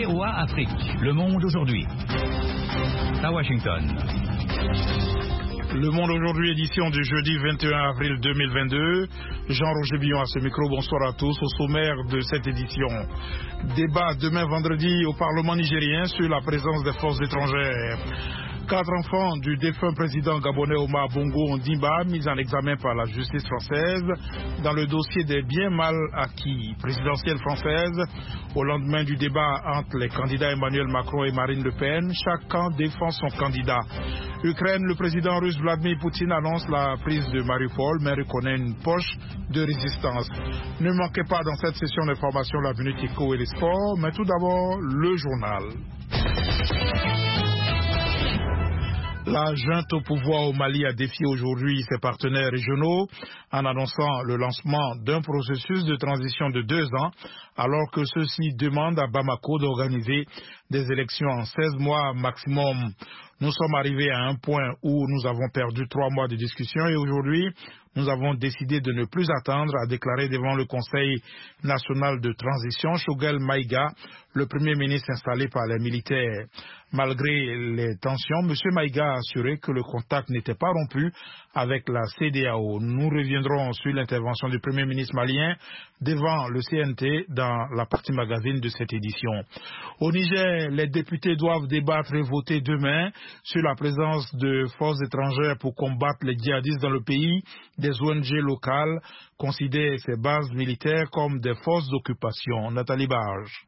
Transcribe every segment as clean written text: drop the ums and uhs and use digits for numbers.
VOA Afrique. Le monde aujourd'hui. À Washington. Le Monde aujourd'hui, édition du jeudi 21 avril 2022. Jean-Roger Billon à ce micro, bonsoir à tous. Au sommaire de cette édition, débat demain vendredi au Parlement nigérien sur la présence des forces étrangères. 4 enfants du défunt président gabonais Omar Bongo Ondimba mis en examen par la justice française dans le dossier des biens mal acquis. Présidentielle française, au lendemain du débat entre les candidats Emmanuel Macron et Marine Le Pen, chaque camp défend son candidat. Ukraine, le président russe Vladimir Poutine annonce la prise de Mariupol, mais reconnaît une poche de résistance. Ne manquez pas dans cette session d'information la minute éco et les sports, mais tout d'abord le journal. La junte au pouvoir au Mali a défié aujourd'hui ses partenaires régionaux en annonçant le lancement d'un processus de transition de 2 ans, alors que ceux-ci demandent à Bamako d'organiser des élections en 16 mois maximum. Nous sommes arrivés à un point où nous avons perdu 3 mois de discussion et aujourd'hui, nous avons décidé de ne plus attendre, a déclaré devant le Conseil national de transition Choguel Maïga, le premier ministre installé par les militaires. Malgré les tensions, M. Maïga a assuré que le contact n'était pas rompu avec la CEDEAO. Nous reviendrons sur l'intervention du premier ministre malien devant le CNT dans la partie magazine de cette édition. Au Niger, les députés doivent débattre et voter demain sur la présence de forces étrangères pour combattre les djihadistes dans le pays. Des ONG locales considèrent ces bases militaires comme des forces d'occupation. Nathalie Barge.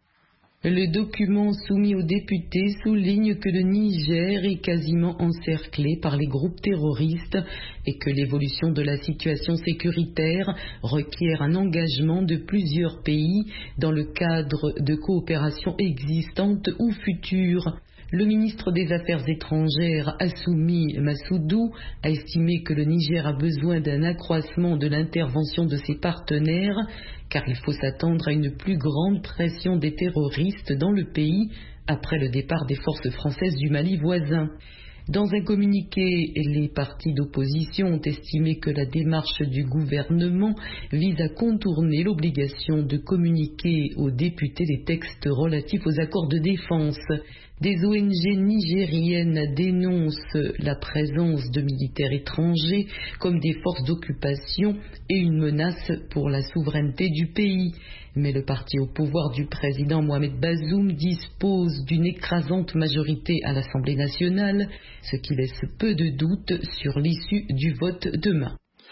Le document soumis aux députés souligne que le Niger est quasiment encerclé par les groupes terroristes et que l'évolution de la situation sécuritaire requiert un engagement de plusieurs pays dans le cadre de coopération existantes ou futures. Le ministre des Affaires étrangères, Assoumi Massoudou, a estimé que le Niger a besoin d'un accroissement de l'intervention de ses partenaires, car il faut s'attendre à une plus grande pression des terroristes dans le pays après le départ des forces françaises du Mali voisin. Dans un communiqué, les partis d'opposition ont estimé que la démarche du gouvernement vise à contourner l'obligation de communiquer aux députés les textes relatifs aux accords de défense. Des ONG nigériennes dénoncent la présence de militaires étrangers comme des forces d'occupation et une menace pour la souveraineté du pays. Mais le parti au pouvoir du président Mohamed Bazoum dispose d'une écrasante majorité à l'Assemblée nationale, ce qui laisse peu de doute sur l'issue du vote demain.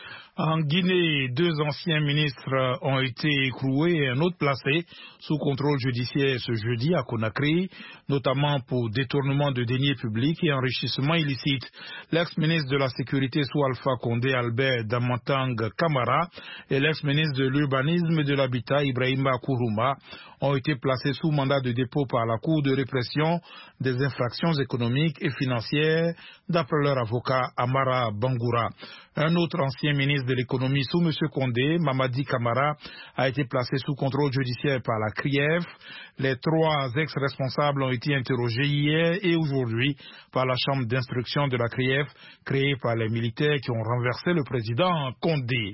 En Guinée, 2 anciens ministres ont été écroués et un autre placé sous contrôle judiciaire ce jeudi à Conakry, notamment pour détournement de deniers publics et enrichissement illicite. L'ex-ministre de la Sécurité sous Alpha Condé, Albert Damantang Kamara, et l'ex-ministre de l'Urbanisme et de l'Habitat, Ibrahima Kourouma, ont été placés sous mandat de dépôt par la Cour de répression des infractions économiques et financières, d'après leur avocat Amara Bangoura. Un autre ancien ministre de l'économie sous M. Condé, Mamadi Kamara, a été placé sous contrôle judiciaire par la CRIEF. Les 3 ex-responsables ont été interrogés hier et aujourd'hui par la chambre d'instruction de la CRIEF, créée par les militaires qui ont renversé le président Condé.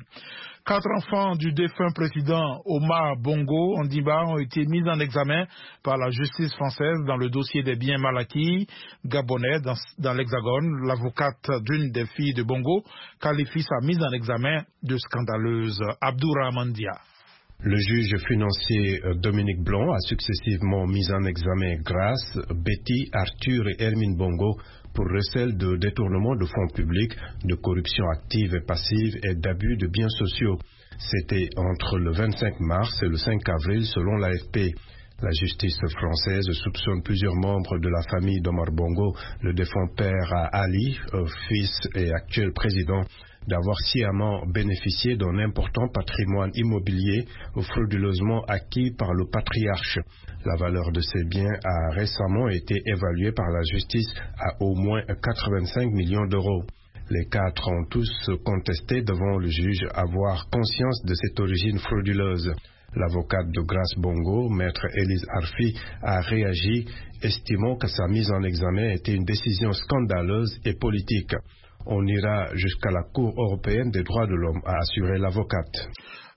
4 enfants du défunt président Omar Bongo Ondimba ont été mis en examen par la justice française dans le dossier des biens mal acquis gabonais dans l'Hexagone. L'avocate d'une des filles de Bongo qualifie sa mise en examen de scandaleuse. Abdourahmane Dia. Le juge financier Dominique Blanc a successivement mis en examen Grace, Betty, Arthur et Hermine Bongo pour recel de détournement de fonds publics, de corruption active et passive et d'abus de biens sociaux. C'était entre le 25 mars et le 5 avril selon l'AFP. La justice française soupçonne plusieurs membres de la famille d'Omar Bongo, le défunt père Ali, fils et actuel président, d'avoir sciemment bénéficié d'un important patrimoine immobilier frauduleusement acquis par le patriarche. La valeur de ces biens a récemment été évaluée par la justice à au moins 85 millions d'euros. Les 4 ont tous contesté devant le juge avoir conscience de cette origine frauduleuse. L'avocate de Grace Bongo, maître Élise Arfi, a réagi, estimant que sa mise en examen était une décision scandaleuse et politique. On ira jusqu'à la Cour européenne des droits de l'homme, a assuré l'avocate.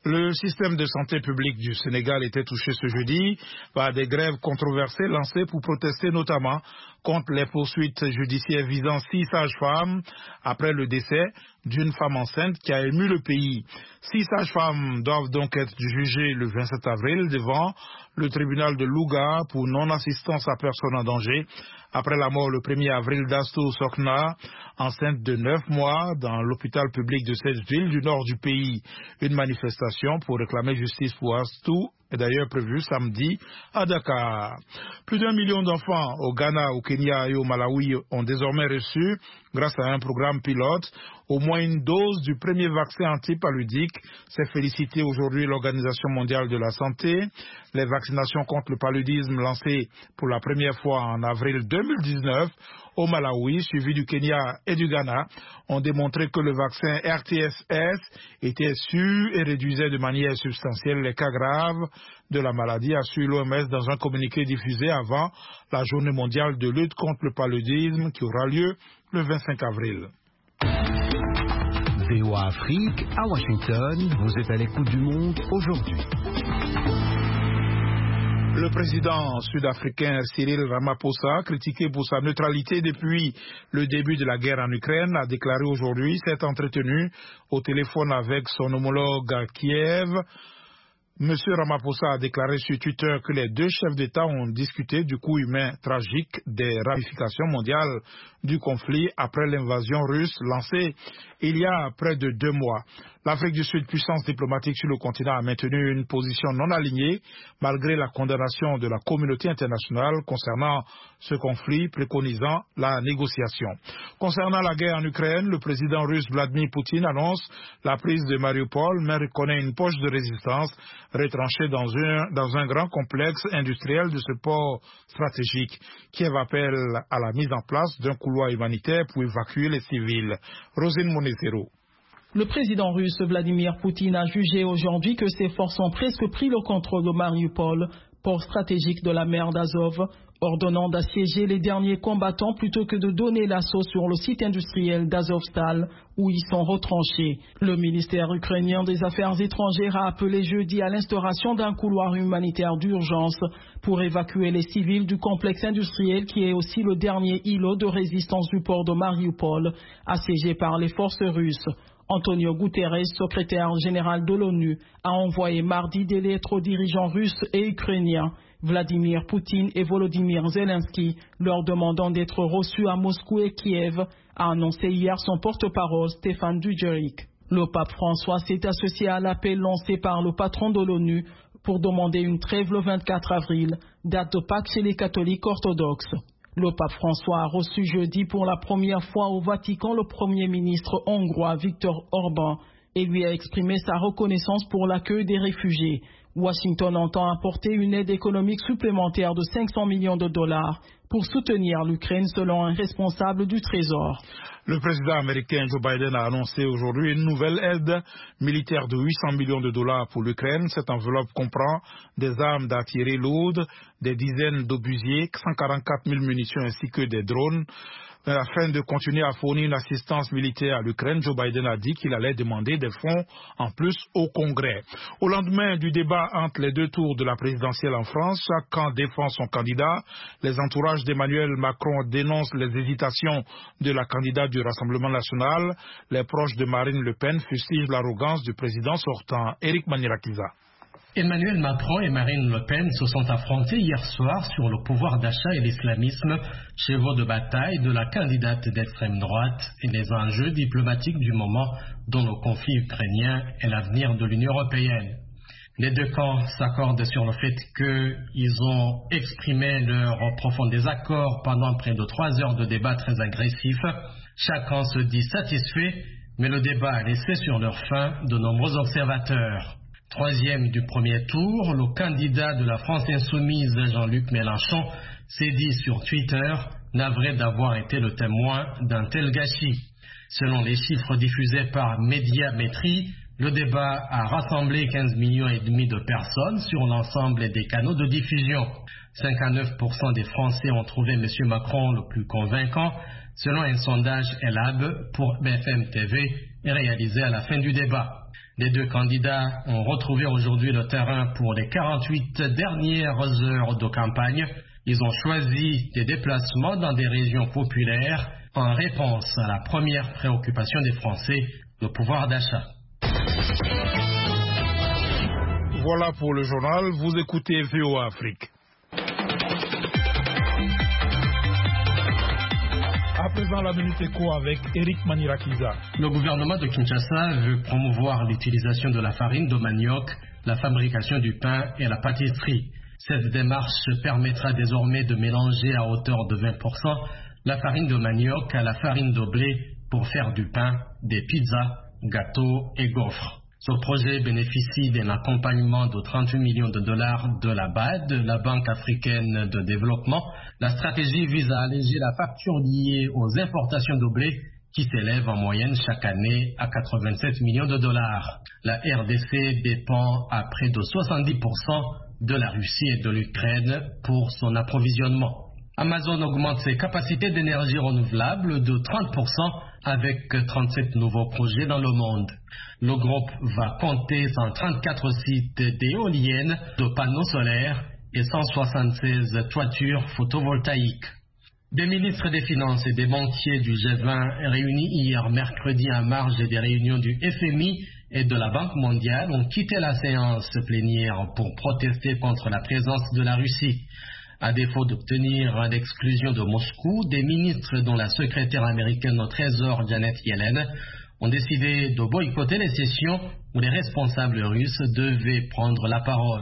Le système de santé publique du Sénégal était touché ce jeudi par des grèves controversées lancées pour protester notamment contre les poursuites judiciaires visant 6 sages-femmes après le décès d'une femme enceinte qui a ému le pays. 6 sages-femmes doivent donc être jugées le 27 avril devant le tribunal de Louga pour non-assistance à personne en danger après la mort le 1er avril d'Astou Sokna, enceinte de 9 mois dans l'hôpital public de cette ville du nord du pays. Une manifestation pour réclamer justice pour Astou est d'ailleurs prévue samedi à Dakar. Plus d'1 million d'enfants au Ghana, au Kenya et au Malawi ont désormais reçu, grâce à un programme pilote, au moins une dose du premier vaccin antipaludique. C'est félicité aujourd'hui l'Organisation mondiale de la santé. Les vaccinations contre le paludisme lancées pour la première fois en avril 2019 au Malawi, suivi du Kenya et du Ghana, ont démontré que le vaccin RTSS était sûr et réduisait de manière substantielle les cas graves de la maladie, assure l'OMS dans un communiqué diffusé avant la journée mondiale de lutte contre le paludisme qui aura lieu le 25 avril. VOA Afrique, à Washington, vous êtes à l'écoute du monde aujourd'hui. Le président sud-africain Cyril Ramaphosa, critiqué pour sa neutralité depuis le début de la guerre en Ukraine, a déclaré aujourd'hui s'être entretenu au téléphone avec son homologue à Kiev. Monsieur Ramaphosa a déclaré sur Twitter que les deux chefs d'État ont discuté du coût humain tragique des ramifications mondiales du conflit après l'invasion russe lancée il y a près de 2 mois. L'Afrique du Sud, puissance diplomatique sur le continent, a maintenu une position non alignée malgré la condamnation de la communauté internationale concernant ce conflit, préconisant la négociation. Concernant la guerre en Ukraine, le président russe Vladimir Poutine annonce la prise de Mariupol, mais reconnaît une poche de résistance retranchée dans un grand complexe industriel de ce port stratégique. Kiev appelle à la mise en place d'un couloir humanitaire pour évacuer les civils. Rosine Monezero. Le président russe Vladimir Poutine a jugé aujourd'hui que ses forces ont presque pris le contrôle de Mariupol, port stratégique de la mer d'Azov, ordonnant d'assiéger les derniers combattants plutôt que de donner l'assaut sur le site industriel d'Azovstal où ils sont retranchés. Le ministère ukrainien des Affaires étrangères a appelé jeudi à l'instauration d'un couloir humanitaire d'urgence pour évacuer les civils du complexe industriel qui est aussi le dernier îlot de résistance du port de Mariupol, assiégé par les forces russes. Antonio Guterres, secrétaire général de l'ONU, a envoyé mardi des lettres aux dirigeants russes et ukrainiens, Vladimir Poutine et Volodymyr Zelensky, leur demandant d'être reçus à Moscou et Kiev, a annoncé hier son porte-parole Stéphane Dujarric. Le pape François s'est associé à l'appel lancé par le patron de l'ONU pour demander une trêve le 24 avril, date de Pâques chez les catholiques orthodoxes. Le pape François a reçu jeudi pour la première fois au Vatican le Premier ministre hongrois Viktor Orban et lui a exprimé sa reconnaissance pour l'accueil des réfugiés. Washington entend apporter une aide économique supplémentaire de 500 millions de dollars pour soutenir l'Ukraine selon un responsable du Trésor. Le président américain Joe Biden a annoncé aujourd'hui une nouvelle aide militaire de 800 millions de dollars pour l'Ukraine. Cette enveloppe comprend des armes d'artillerie lourde, des dizaines d'obusiers, 144 000 munitions ainsi que des drones. Afin de continuer à fournir une assistance militaire à l'Ukraine, Joe Biden a dit qu'il allait demander des fonds en plus au Congrès. Au lendemain du débat entre les 2 tours de la présidentielle en France, chaque camp défend son candidat. Les entourages d'Emmanuel Macron dénoncent les hésitations de la candidate du Rassemblement national. Les proches de Marine Le Pen fustigent l'arrogance du président sortant. Éric Manirakiza. Emmanuel Macron et Marine Le Pen se sont affrontés hier soir sur le pouvoir d'achat et l'islamisme, chevaux de bataille de la candidate d'extrême droite et les enjeux diplomatiques du moment dont le conflit ukrainien est l'avenir de l'Union européenne. Les 2 camps s'accordent sur le fait qu'ils ont exprimé leur profond désaccord pendant près de 3 heures de débat très agressif. Chacun se dit satisfait, mais le débat a laissé sur leur faim de nombreux observateurs. 3e du premier tour, le candidat de la France insoumise, Jean-Luc Mélenchon, s'est dit sur Twitter navré d'avoir été le témoin d'un tel gâchis. Selon les chiffres diffusés par Médiamétrie, le débat a rassemblé 15,5 millions de personnes sur l'ensemble des canaux de diffusion. 59% des Français ont trouvé M. Macron le plus convaincant, selon un sondage ELAB pour BFM TV réalisé à la fin du débat. Les deux candidats ont retrouvé aujourd'hui le terrain pour les 48 dernières heures de campagne. Ils ont choisi des déplacements dans des régions populaires en réponse à la première préoccupation des Français, le pouvoir d'achat. Voilà pour le journal. Vous écoutez VOA Afrique. À présent, la Minute Éco avec Eric Manirakiza. Le gouvernement de Kinshasa veut promouvoir l'utilisation de la farine de manioc, la fabrication du pain et la pâtisserie. Cette démarche permettra désormais de mélanger à hauteur de 20% la farine de manioc à la farine de blé pour faire du pain, des pizzas, gâteaux et gaufres. Ce projet bénéficie d'un accompagnement de 38 millions de dollars de la BAD, la Banque africaine de développement. La stratégie vise à alléger la facture liée aux importations de blé qui s'élève en moyenne chaque année à 87 millions de dollars. La RDC dépend à près de 70% de la Russie et de l'Ukraine pour son approvisionnement. Amazon augmente ses capacités d'énergie renouvelable de 30% avec 37 nouveaux projets dans le monde. Le groupe va compter 134 sites d'éoliennes, de panneaux solaires et 176 toitures photovoltaïques. Des ministres des Finances et des banquiers du G20 réunis hier mercredi en marge des réunions du FMI et de la Banque mondiale ont quitté la séance plénière pour protester contre la présence de la Russie. À défaut d'obtenir l'exclusion de Moscou, des ministres dont la secrétaire américaine au Trésor Janet Yellen ont décidé de boycotter les sessions où les responsables russes devaient prendre la parole.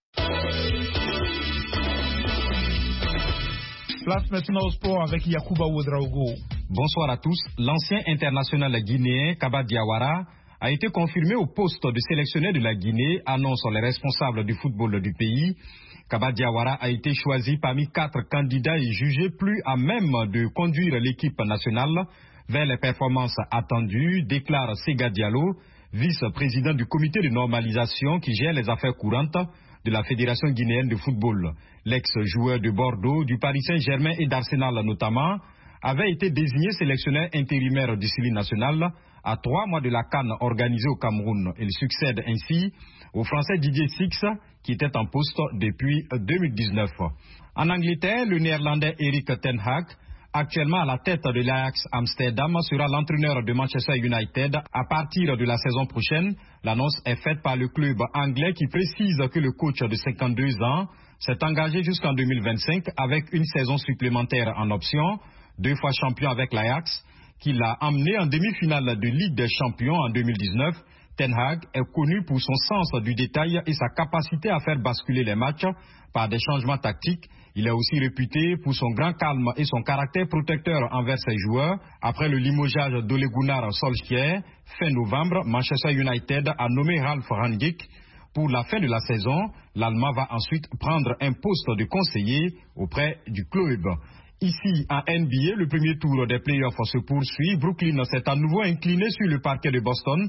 Place maintenant au sport avec Yacouba Ouedraogo. Bonsoir à tous. L'ancien international guinéen Kaba Diawara a été confirmé au poste de sélectionneur de la Guinée, annoncent les responsables du football du pays. Kaba Diawara a été choisi parmi 4 candidats et jugé plus à même de conduire l'équipe nationale vers les performances attendues, déclare Sega Diallo, vice-président du comité de normalisation qui gère les affaires courantes de la Fédération guinéenne de football. L'ex-joueur de Bordeaux, du Paris Saint-Germain et d'Arsenal notamment, avait été désigné sélectionneur intérimaire du Sili national à 3 mois de la CAN organisée au Cameroun. Il succède ainsi au Français Didier Six, qui était en poste depuis 2019. En Angleterre, le Néerlandais Erik ten Hag, actuellement à la tête de l'Ajax Amsterdam, sera l'entraîneur de Manchester United à partir de la saison prochaine. L'annonce est faite par le club anglais qui précise que le coach de 52 ans s'est engagé jusqu'en 2025 avec une saison supplémentaire en option, 2 fois champion avec l'Ajax, qui l'a emmené en demi-finale de Ligue des Champions en 2019. Ten Hag est connu pour son sens du détail et sa capacité à faire basculer les matchs par des changements tactiques. Il est aussi réputé pour son grand calme et son caractère protecteur envers ses joueurs. Après le limogeage d'Ole Gunnar Solskjaer, fin novembre, Manchester United a nommé Ralf Rangnick. Pour la fin de la saison, l'Allemand va ensuite prendre un poste de conseiller auprès du club. Ici, en NBA, le premier tour des playoffs se poursuit. Brooklyn s'est à nouveau incliné sur le parquet de Boston,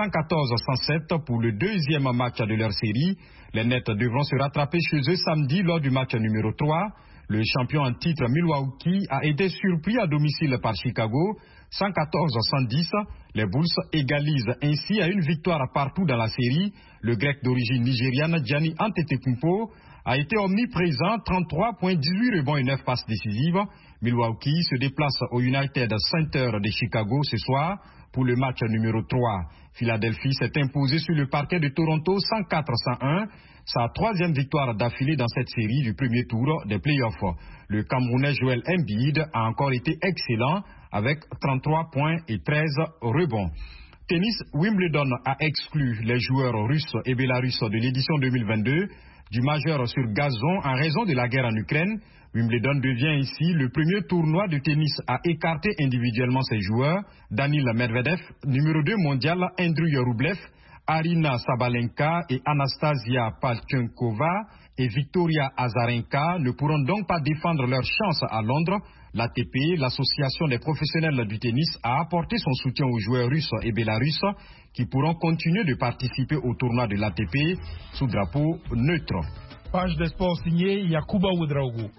114-107 pour le deuxième match de leur série. Les Nets devront se rattraper chez eux samedi lors du match numéro 3. Le champion en titre Milwaukee a été surpris à domicile par Chicago, 114-110. Les Bulls égalisent ainsi à une victoire partout dans la série. Le grec d'origine nigériane Giannis Antetokounmpo a été omniprésent, 33 points, 18 rebonds et 9 passes décisives. Milwaukee se déplace au United Center de Chicago ce soir pour le match numéro 3. Philadelphie s'est imposé sur le parquet de Toronto 104-101, sa 3e victoire d'affilée dans cette série du premier tour des playoffs. Le Camerounais Joel Embiid a encore été excellent avec 33 points et 13 rebonds. Tennis, Wimbledon a exclu les joueurs russes et bélarusses de l'édition 2022 du majeur sur gazon en raison de la guerre en Ukraine. Wimbledon devient ainsi le premier tournoi de tennis à écarter individuellement ses joueurs. Danil Medvedev, numéro 2 mondial, Andriy Rublev, Arina Sabalenka et Anastasia Pavlyuchenkova et Victoria Azarenka ne pourront donc pas défendre leur chance à Londres. L'ATP, l'association des professionnels du tennis, a apporté son soutien aux joueurs russes et bélarusses qui pourront continuer de participer au tournoi de l'ATP sous drapeau neutre. Page des sports signée Yacouba Ouedraogo.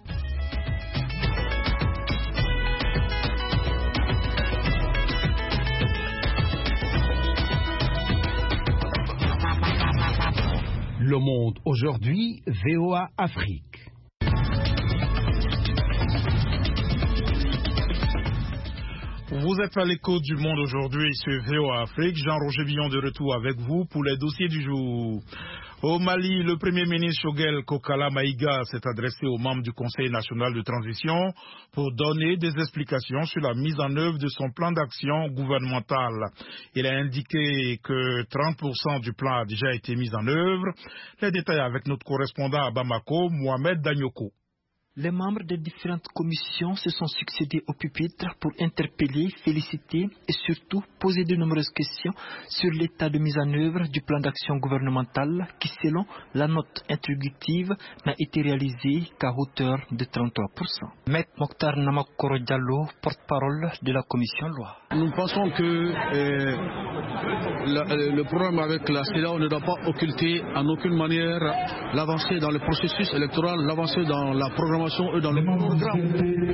Le Monde aujourd'hui, VOA Afrique. Vous êtes à l'écoute du Monde aujourd'hui sur VOA Afrique. Jean-Roger Villon de retour avec vous pour les dossiers du jour. Au Mali, le Premier ministre Choguel Kokala Maïga s'est adressé aux membres du Conseil national de transition pour donner des explications sur la mise en œuvre de son plan d'action gouvernemental. Il a indiqué que 30% du plan a déjà été mis en œuvre. Les détails avec notre correspondant à Bamako, Mohamed Danyoko. Les membres des différentes commissions se sont succédés au pupitre pour interpeller, féliciter et surtout poser de nombreuses questions sur l'état de mise en œuvre du plan d'action gouvernemental qui, selon la note introductive, n'a été réalisé qu'à hauteur de 33%. Maître Mokhtar Namakoro Diallo, porte-parole de la commission loi. Nous pensons que le problème avec la CEDEAO ne doit pas occulter en aucune manière l'avancée dans le processus électoral, l'avancée dans la programmation et dans le programme.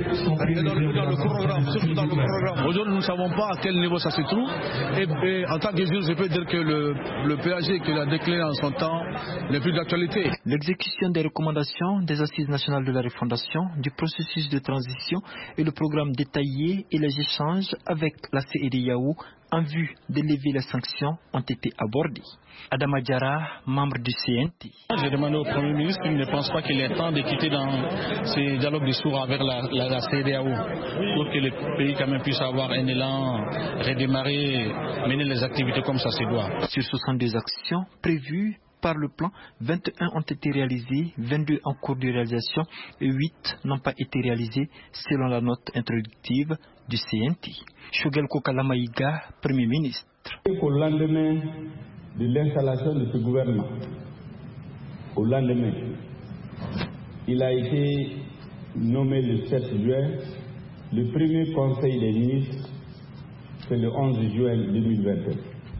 Surtout dans le programme. Aujourd'hui, nous ne savons pas à quel niveau ça se trouve. Et en tant que juge, je peux dire que le PAG qu'il a déclaré en son temps n'est plus d'actualité. L'exécution des recommandations des Assises nationales de la refondation, du processus de transition et le programme détaillé et les échanges avec la CEDEAO en vue d'élever les sanctions ont été abordés. Adama Diarra, membre du CNT. J'ai demandé au Premier ministre qu'il ne pense pas qu'il est temps de quitter dans ces dialogues de sourds avec la CEDEAO pour que le pays quand même puisse avoir un élan, redémarrer, mener les activités comme ça se doit. Sur 62 actions prévues par le plan, 21 ont été réalisées, 22 en cours de réalisation et 8 n'ont pas été réalisées selon la note introductive du CNT. Choguel Kokala Maïga, Premier ministre. Au lendemain de l'installation de ce gouvernement, au lendemain, il a été nommé le 7 juin. Le premier conseil des ministres, c'est le 11 juin 2021.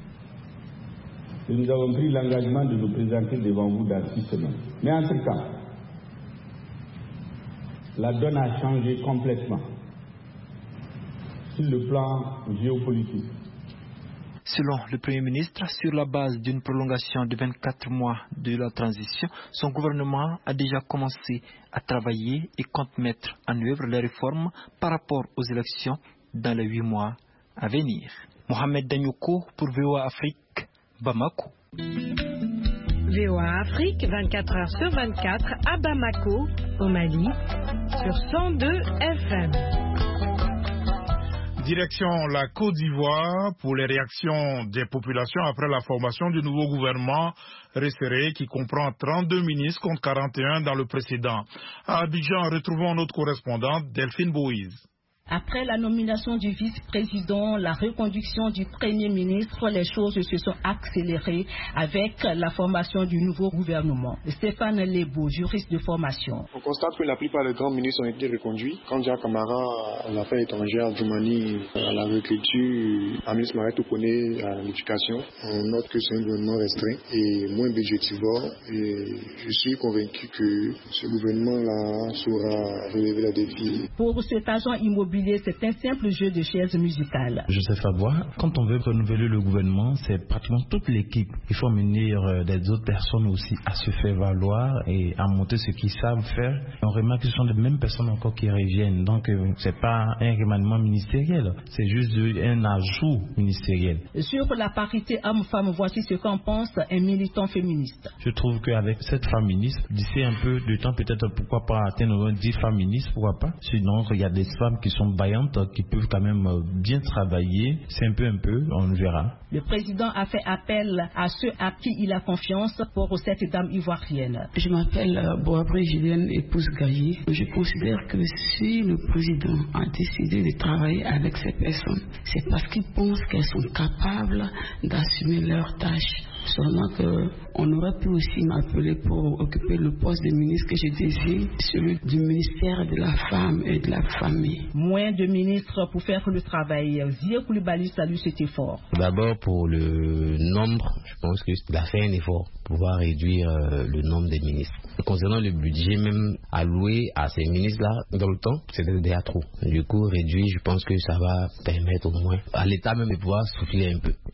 Et nous avons pris l'engagement de nous présenter devant vous dans 6 semaines. Mais entre-temps, la donne a changé complètement sur le plan géopolitique. Selon le Premier ministre, sur la base d'une prolongation de 24 mois de la transition, son gouvernement a déjà commencé à travailler et compte mettre en œuvre les réformes par rapport aux élections dans les 8 mois à venir. Mohamed Danyoko pour VOA Afrique, Bamako. VOA Afrique, 24 heures sur 24 à Bamako, au Mali, sur 102 FM. Direction la Côte d'Ivoire pour les réactions des populations après la formation du nouveau gouvernement resserré qui comprend 32 ministres contre 41 dans le précédent. À Abidjan, retrouvons notre correspondante Delphine Boïse. Après la nomination du vice-président, la reconduction du premier ministre, les choses se sont accélérées avec la formation du nouveau gouvernement. Stéphane Lebo, juriste de formation. On constate que la plupart des grands ministres ont été reconduits. Kandia Kamara à l'affaire étrangère, Djoumani à l'agriculture, Amis Maretou connaît à l'éducation. On note que c'est un gouvernement restreint et moins budgétivore. Et je suis convaincu que ce gouvernement-là saura relever les défis. Pour cet agent immobilier, c'est un simple jeu de chaises musicales. Joseph Abois, quand on veut renouveler le gouvernement, c'est pratiquement toute l'équipe. Il faut amener des autres personnes aussi à se faire valoir et à monter ce qu'ils savent faire. On remarque que ce sont les mêmes personnes encore qui reviennent. Donc, c'est pas un remaniement ministériel, c'est juste un ajout ministériel. Sur la parité homme-femme, voici ce qu'en pense un militant féministe. Je trouve qu'avec cette femme ministre, d'ici un peu de temps, peut-être pourquoi pas atteindre 10 femmes ministres, pourquoi pas. Sinon, il y a des femmes qui sont vaillantes, qui peuvent quand même bien travailler. C'est un peu, on verra. Le président a fait appel à ceux à qui il a confiance pour cette dame ivoirienne. Je m'appelle Boabré Julienne, épouse Gaillet. Je considère que si le président a décidé de travailler avec ces personnes, c'est parce qu'il pense qu'elles sont capables d'assumer leurs tâches. Seulement qu'on aurait pu aussi m'appeler pour occuper le poste de ministre que je désire, celui du ministère de la femme et de la famille. Moins de ministres pour faire le travail. Zia Koulibaly salue cet effort. D'abord pour le nombre, je pense qu'il a fait un effort pour pouvoir réduire le nombre des ministres. Concernant le budget même alloué à ces ministres-là, dans le temps, c'était déjà trop. Du coup, réduit, je pense que ça va permettre au moins à l'État même de pouvoir souffler un peu.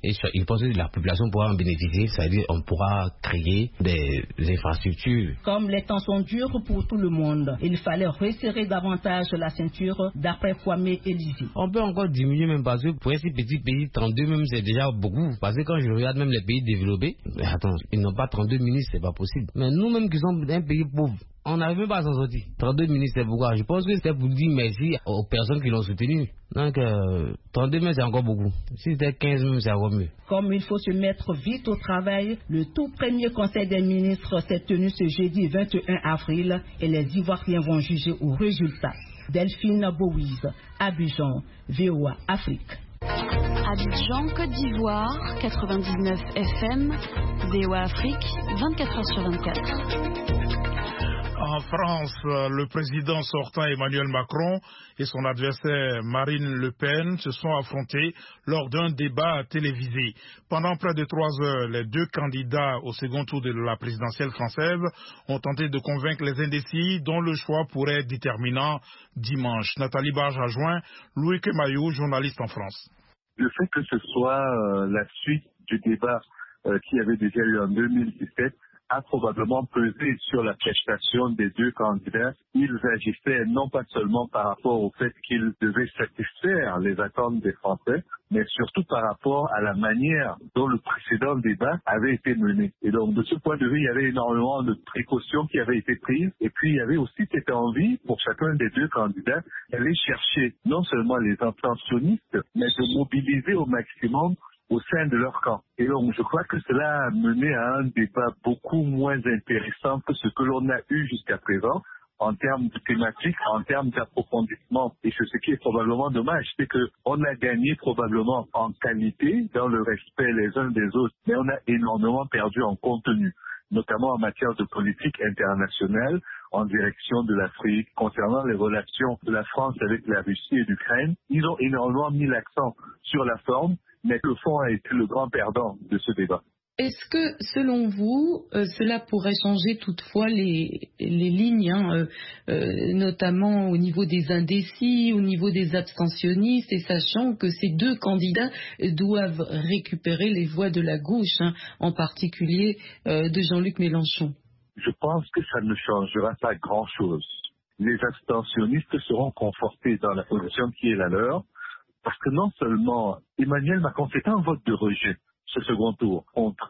Et je pense que la population pourra en bénéficier, c'est-à-dire on pourra créer des infrastructures. Comme les temps sont durs pour tout le monde, il fallait resserrer davantage la ceinture, d'après Kwame Elysée. On peut encore diminuer même parce que pour un si petit pays, 32 même c'est déjà beaucoup. Parce que quand je regarde même les pays développés, mais attends, ils n'ont pas 32 ministres, c'est pas possible. Mais nous-mêmes qui sommes un pays pauvre, on n'arrive même pas à s'en sortir. 32 ministres, c'est pourquoi. Je pense que c'est pour dire merci aux personnes qui l'ont soutenu. Donc, 32 même, c'est encore beaucoup. Si c'était 15 même, c'est encore mieux. Comme il faut se mettre vite au travail, le tout premier conseil des ministres s'est tenu ce jeudi 21 avril et les Ivoiriens vont juger au résultat. Delphine Bouise, Abidjan, VOA Afrique. Abidjan, Côte d'Ivoire, 99 FM, VOA Afrique, 24h/24. En France, le président sortant Emmanuel Macron et son adversaire Marine Le Pen se sont affrontés lors d'un débat télévisé. Pendant près de 3 heures, les deux candidats au second tour de la présidentielle française ont tenté de convaincre les indécis dont le choix pourrait être déterminant dimanche. Nathalie Barge a joint Louis Kemayou, journaliste en France. Le fait que ce soit la suite du débat qui avait déjà eu en 2017 a probablement pesé sur la prestation des deux candidats. Ils agissaient non pas seulement par rapport au fait qu'ils devaient satisfaire les attentes des Français, mais surtout par rapport à la manière dont le précédent débat avait été mené. Et donc, de ce point de vue, il y avait énormément de précautions qui avaient été prises. Et puis, il y avait aussi cette envie, pour chacun des deux candidats, d'aller chercher non seulement les abstentionnistes, mais de mobiliser au maximum au sein de leur camp. Et donc, je crois que cela a mené à un débat beaucoup moins intéressant que ce que l'on a eu jusqu'à présent en termes de thématique, en termes d'approfondissement. Et c'est ce qui est probablement dommage, c'est qu'on a gagné probablement en qualité, dans le respect les uns des autres, mais on a énormément perdu en contenu, notamment en matière de politique internationale, en direction de l'Afrique, concernant les relations de la France avec la Russie et l'Ukraine. Ils ont énormément mis l'accent sur la forme, mais le fond a été le grand perdant de ce débat. Est-ce que, selon vous, cela pourrait changer toutefois les lignes, notamment au niveau des indécis, au niveau des abstentionnistes, et sachant que ces deux candidats doivent récupérer les voix de la gauche, en particulier de Jean-Luc Mélenchon? Je pense que ça ne changera pas grand-chose. Les abstentionnistes seront confortés dans la position qui est la leur, parce que non seulement Emmanuel Macron, c'est un vote de rejet, ce second tour,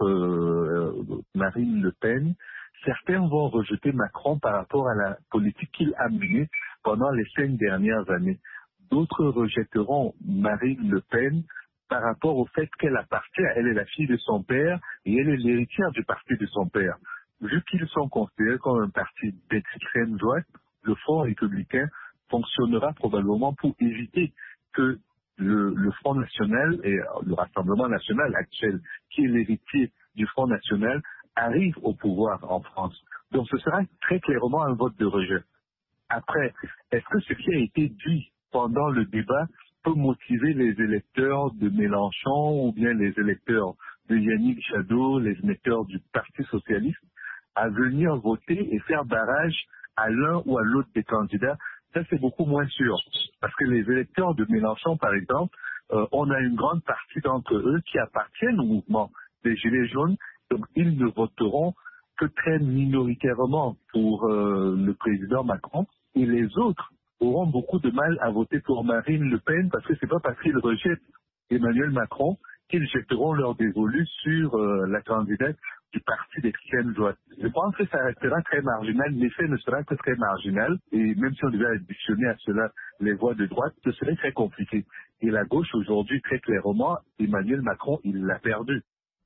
contre Marine Le Pen. Certains vont rejeter Macron par rapport à la politique qu'il a menée pendant les 5 dernières années. D'autres rejetteront Marine Le Pen par rapport au fait qu'elle appartient, elle est la fille de son père et elle est l'héritière du parti de son père. Vu qu'ils sont considérés comme un parti d'extrême droite, le Front républicain fonctionnera probablement pour éviter que le Front National et le Rassemblement National actuel, qui est l'héritier du Front National, arrive au pouvoir en France. Donc ce sera très clairement un vote de rejet. Après, est-ce que ce qui a été dit pendant le débat peut motiver les électeurs de Mélenchon ou bien les électeurs de Yannick Jadot, les électeurs du Parti socialiste, à venir voter et faire barrage à l'un ou à l'autre des candidats? Ça, c'est beaucoup moins sûr. Parce que les électeurs de Mélenchon, par exemple, on a une grande partie d'entre eux qui appartiennent au mouvement des Gilets jaunes. Donc, ils ne voteront que très minoritairement pour le président Macron. Et les autres auront beaucoup de mal à voter pour Marine Le Pen parce que c'est pas parce qu'ils rejettent Emmanuel Macron qu'ils jetteront leur dévolu sur la candidate du parti d'extrême droite. Je pense que ça restera très marginal, l'effet ne sera que très marginal, et même si on devait additionner à cela les voix de droite, ce serait très compliqué. Et la gauche aujourd'hui, très clairement, Emmanuel Macron, il l'a perdu.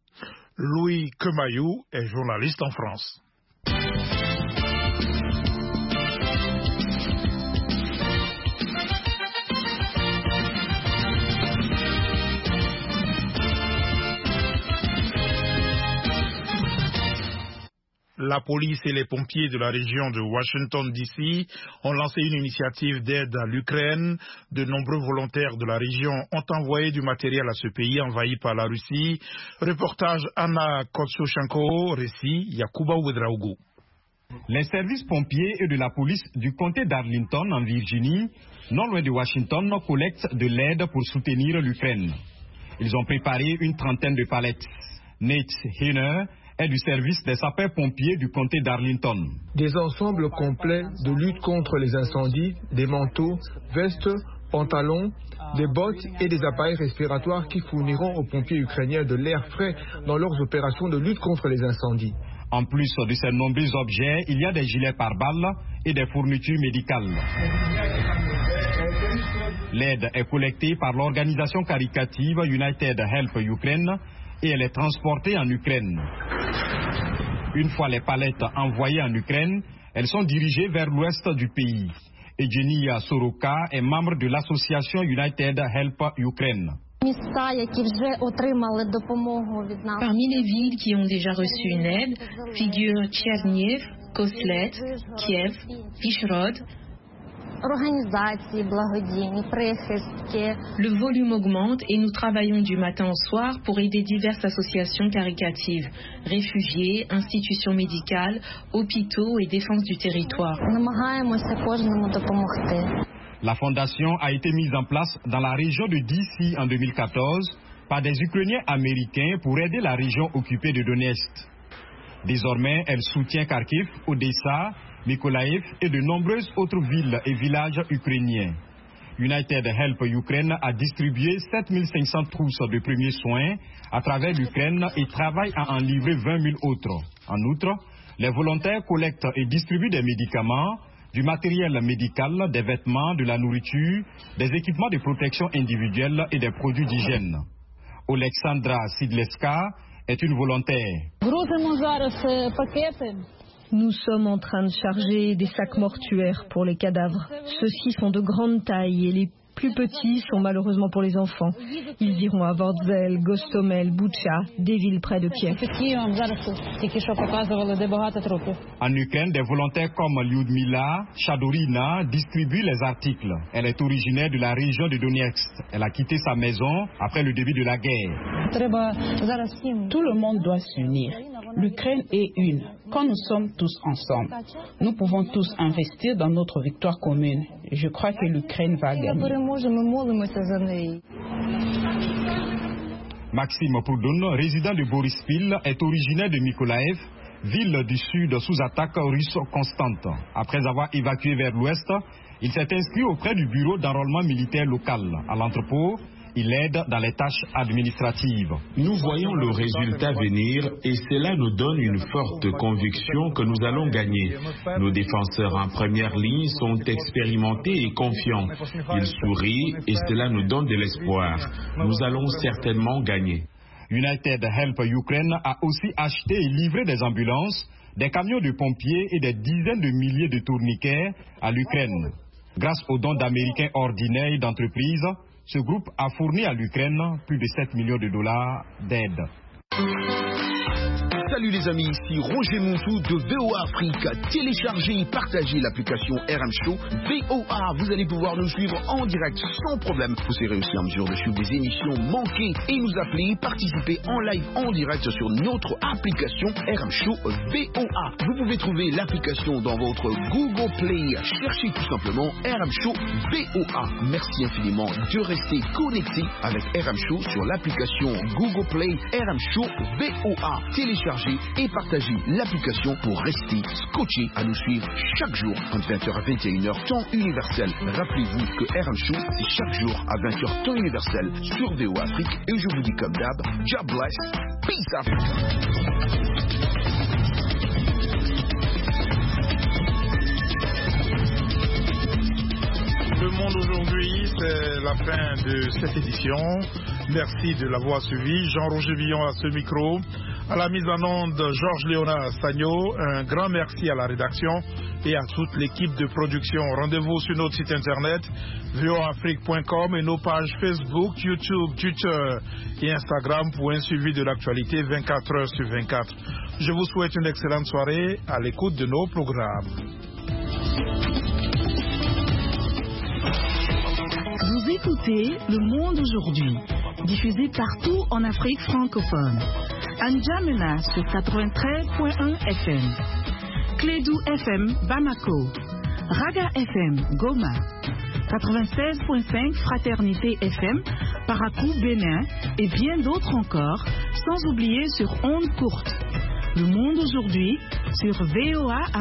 Louis Kemayou est journaliste en France. La police et les pompiers de la région de Washington, D.C. ont lancé une initiative d'aide à l'Ukraine. De nombreux volontaires de la région ont envoyé du matériel à ce pays envahi par la Russie. Reportage Anna Kotsouchenko, récit Yakuba Ouedraogo. Les services pompiers et de la police du comté d'Arlington en Virginie, non loin de Washington, collectent de l'aide pour soutenir l'Ukraine. Ils ont préparé une trentaine de palettes. Nate Hiner est du service des sapeurs-pompiers du comté d'Arlington. Des ensembles complets de lutte contre les incendies, des manteaux, vestes, pantalons, des bottes et des appareils respiratoires qui fourniront aux pompiers ukrainiens de l'air frais dans leurs opérations de lutte contre les incendies. En plus de ces nombreux objets, il y a des gilets pare-balles et des fournitures médicales. L'aide est collectée par l'organisation caritative United Help Ukraine et elle est transportée en Ukraine. Une fois les palettes envoyées en Ukraine, elles sont dirigées vers l'ouest du pays. Evgenia Soroka est membre de l'association United Help Ukraine. Parmi les villes qui ont déjà reçu une aide figurent Tcherniev, Koslet, Kiev, Vishrod. Le volume augmente et nous travaillons du matin au soir pour aider diverses associations caritatives, réfugiés, institutions médicales, hôpitaux et défense du territoire. La fondation a été mise en place dans la région de DC en 2014 par des Ukrainiens américains pour aider la région occupée de Donetsk. Désormais, elle soutient Kharkiv, Odessa, Mykolaiv et de nombreuses autres villes et villages ukrainiens. United Help Ukraine a distribué 7500 trousses de premiers soins à travers l'Ukraine et travaille à en livrer 20 000 autres. En outre, les volontaires collectent et distribuent des médicaments, du matériel médical, des vêtements, de la nourriture, des équipements de protection individuelle et des produits d'hygiène. Oleksandra Sidleska est une volontaire. Nous sommes en train de charger des sacs mortuaires pour les cadavres. Ceux-ci sont de grande taille et les plus petits sont malheureusement pour les enfants. Ils iront à Vorzel, Gostomel, Butcha, des villes près de Kiev. En Ukraine, des volontaires comme Lyudmila Chadorina distribuent les articles. Elle est originaire de la région de Donetsk. Elle a quitté sa maison après le début de la guerre. Tout le monde doit s'unir. L'Ukraine est une. Quand nous sommes tous ensemble, nous pouvons tous investir dans notre victoire commune. Je crois que l'Ukraine va gagner. Maxime Proudhon, résident de Borispil, est originaire de Mykolaiv, ville du sud sous attaque russe constante. Après avoir évacué vers l'ouest, il s'est inscrit auprès du bureau d'enrôlement militaire local. À l'entrepôt, il aide dans les tâches administratives. Nous voyons le résultat venir et cela nous donne une forte conviction que nous allons gagner. Nos défenseurs en première ligne sont expérimentés et confiants. Ils sourient et cela nous donne de l'espoir. Nous allons certainement gagner. United Help Ukraine a aussi acheté et livré des ambulances, des camions de pompiers et des dizaines de milliers de tourniquets à l'Ukraine. Grâce aux dons d'Américains ordinaires et d'entreprises, ce groupe a fourni à l'Ukraine plus de 7 millions de dollars d'aide. Salut les amis, ici Roger Montou de VOA Afrique. Téléchargez et partagez l'application RM Show VOA. Vous allez pouvoir nous suivre en direct sans problème. Vous serez aussi en mesure de suivre des émissions manquées et nous appeler, participer en live en direct sur notre application RM Show VOA. Vous pouvez trouver l'application dans votre Google Play. Cherchez tout simplement RM Show VOA. Merci infiniment de rester connecté avec RM Show sur l'application Google Play RM Show VOA. Téléchargez et partagez l'application pour rester scotché à nous suivre chaque jour entre 20h à 21h temps universel. Rappelez-vous que RM Show c'est chaque jour à 20h temps universel sur VOA Afrique et je vous dis comme d'hab, God bless, peace Africa. Le monde aujourd'hui, c'est la fin de cette édition. Merci de l'avoir suivi. Jean-Roger Villon à ce micro. À la mise en onde, Georges Léonard Sagno. Un grand merci à la rédaction et à toute l'équipe de production. Rendez-vous sur notre site internet voafrique.com et nos pages Facebook, YouTube, Twitter et Instagram pour un suivi de l'actualité 24 heures sur 24. Je vous souhaite une excellente soirée à l'écoute de nos programmes. Vous écoutez Le Monde aujourd'hui, diffusé partout en Afrique francophone. N'Djamena sur 93.1 FM, Clédou FM Bamako, Raga FM Goma, 96.5 Fraternité FM Parakou Bénin et bien d'autres encore, sans oublier sur ondes courtes. Le monde aujourd'hui sur VOA